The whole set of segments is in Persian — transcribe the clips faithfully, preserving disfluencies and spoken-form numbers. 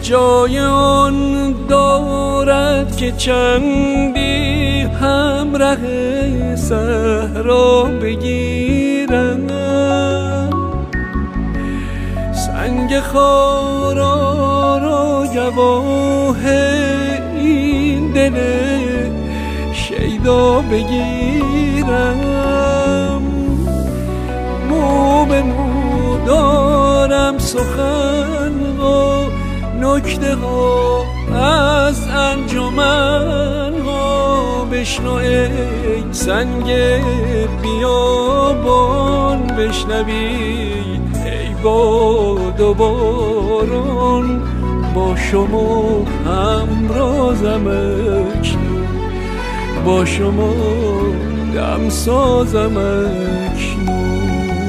جای آن دارد که چندی همراه صحرا بگیرم، سنگ خارا را گواه این دل شیدا بگیرم. مو به مو دارم سخن ها، نکته ها از انجمن ها. بشنو ای سنگ بیابان، بشنوی ای باد و باران. با شما همرازم اکنون، با شما دم سازم اکنون.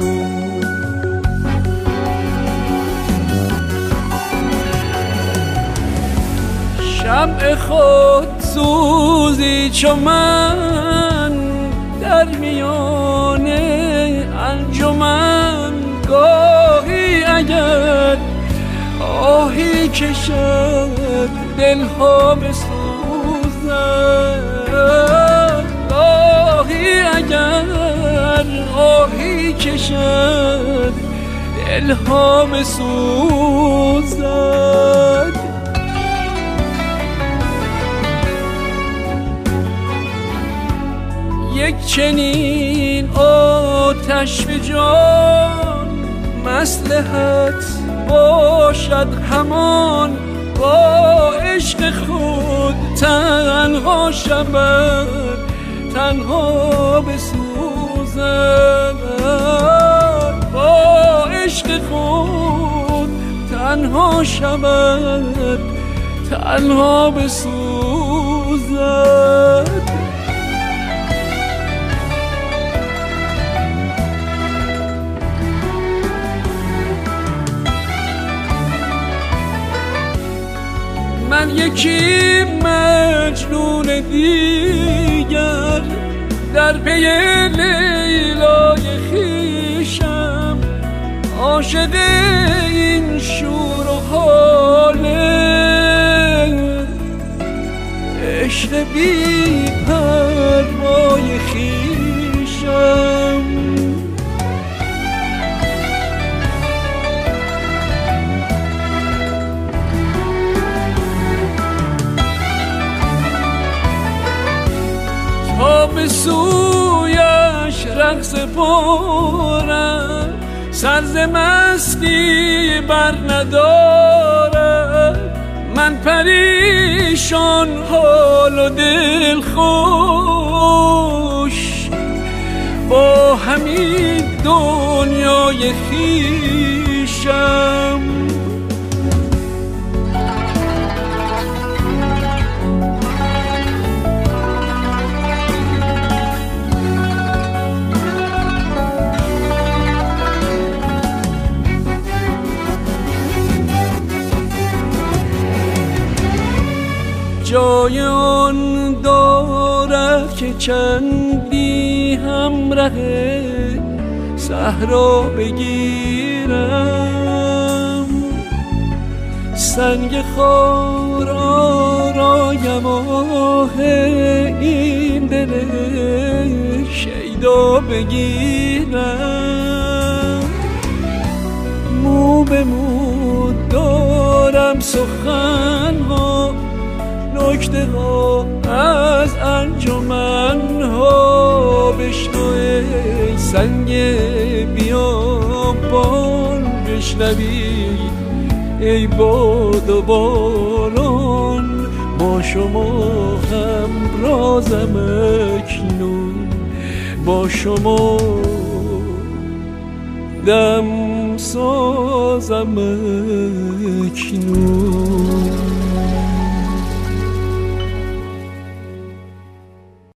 شمع خود سوزی چو من در میان انجمن، گاهی اگر آهی کشد دلها بسوزد، گاهی اگر آهی کشد دلها بسوزد. یک چنین آتش به جان مصلحت باشد همان، با عشق خود تنها شود تنها بسوزد. با عشق خود تنها شود تنها بسوزد. من یکی مجنون دیگر در پی لیلای خویشم، عاشق این شور و حاله عشق بی پروای خویشم. تا به سویش رقص پارم، سرز مستی بر ندارد. من پریشان حال و دل خوش با همین دنیای خویشم. جای آن دارد که چندی همراه صحرا بگیرم، سنگ خارا را گواه این دل شیدا بگیرم. مو به مو دارم سخن ها، نکته ها از انجمن ها. بشنو ای سنگ بیابان، بشنوی ای باد و باران. با شما همرازم اکنون، با شما دم سازم اکنون.